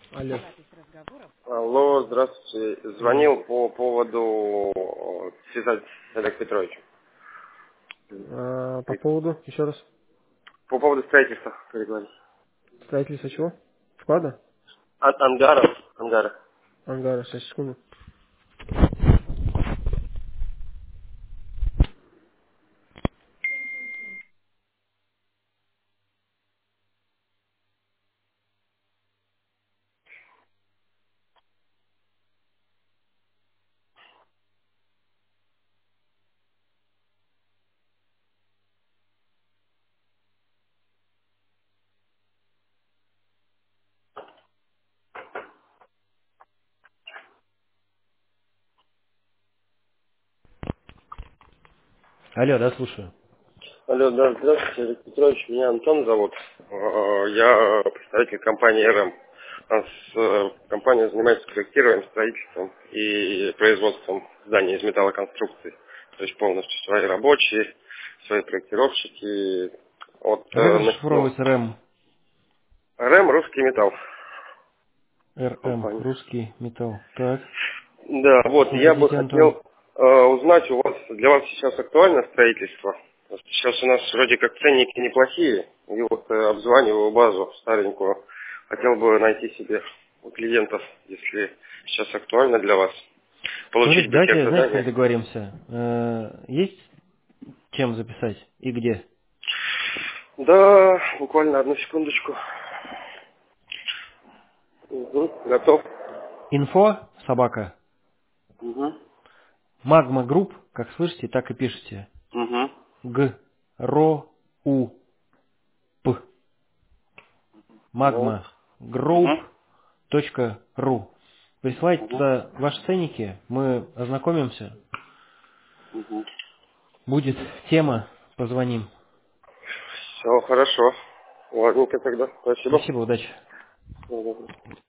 Алло. Алло, здравствуйте. Звонил по поводу связать с Олегом Петровичем. По поводу, еще раз, По поводу строительства, переговорить. строительства чего? Склада? Ангара. Ангара. Ангара, сейчас, секунду. Алло, да, слушаю. Алло, да, здравствуйте, Олег Петрович. Меня Антон зовут. Я представитель компании РМ. У нас компания занимается проектированием, строительством и производством зданий из металлоконструкций. То есть полностью свои рабочие, свои проектировщики. Вот, А как расшифровывается РЭМ? РМ «Русский металл» РМ, компания. русский металл. Так. Да, вот, Что я бы хотите, Антон? хотел узнать, для вас сейчас актуально строительство? Потому что сейчас у нас вроде как ценники неплохие, и вот обзваниваю базу старенькую. Хотел бы найти себе клиентов, если сейчас актуально для вас, Смотрите, получить пакет давайте, знаете, как задания. договоримся? Есть чем записать и где? Да, буквально одну секундочку. Угу, готов. Инфо, собака, Угу, Магма Групп, как слышите, так и пишите. угу. Г-Ро-У-П. Вот. Магма Group. Угу, .ру. Присылайте угу, туда ваши ценники, мы ознакомимся. угу. Будет тема, позвоним. Все, хорошо. Ладненько тогда. Спасибо. Спасибо, удачи. Мгм.